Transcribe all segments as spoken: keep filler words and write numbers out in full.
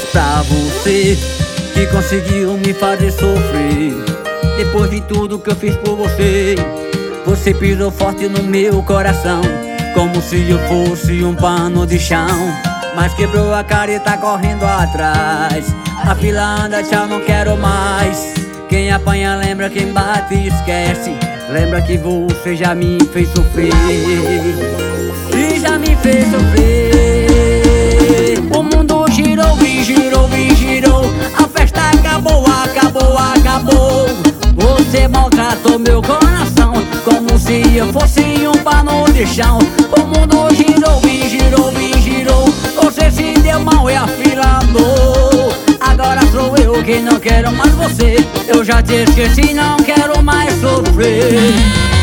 pra você que conseguiu me fazer sofrer. Depois de tudo que eu fiz por você, você pisou forte no meu coração, como se eu fosse um pano de chão. Mas quebrou a cara e tá correndo atrás. A fila anda, tchau, não quero mais. Quem apanha lembra, quem bate esquece. Lembra que você já me fez sofrer. E já me fez sofrer. O mundo girou e girou e girou. A festa acabou, acabou, acabou. Você maltratou meu coração, como se eu fosse um pano de chão. O mundo girou e girou e girou. Você se deu mal e a fila andou. Agora sou eu que não quero mais você. Eu já te esqueci, não quero mais sofrer.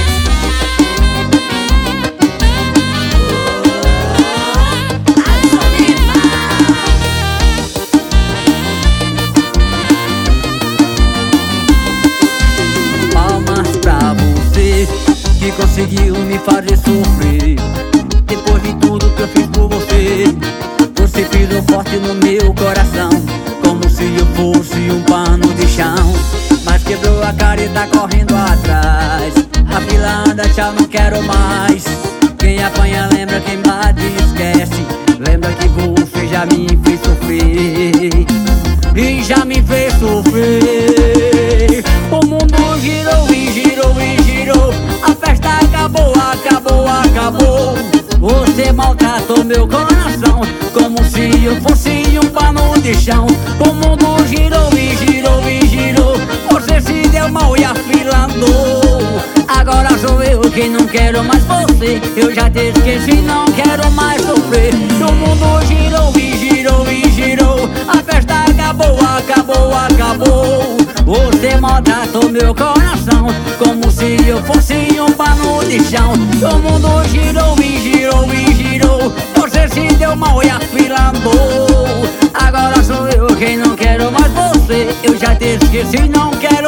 Palmas pra você que conseguiu me fazer sofrer. Depois de tudo que eu fiz por você, você pisou forte no meu coração, como se eu fosse um pano de chão. Mas quebrou a cara e tá correndo atrás. A fila anda, tchau, não quero mais. Quem apanha lembra, quem bate esquece. Lembra que você já me fez sofrer. E já me fez sofrer. O mundo girou e girou e girou. A festa acabou, acabou, acabou. Você maltratou meu coração, como se eu fosse um pano de chão. O mundo girou e girou e girou. Você se deu mal e a fila andou. Agora sou eu que não quero mais você. Eu já te esqueci, não quero mais sofrer. O mundo girou e girou e girou. A festa acabou, acabou, acabou. Você maltratou meu coração, como se eu fosse um pano de chão. O mundo girou e girou e girou. Você se deu mal e a fila andou. Agora sou eu quem não quero mais você. Eu já te esqueci, não quero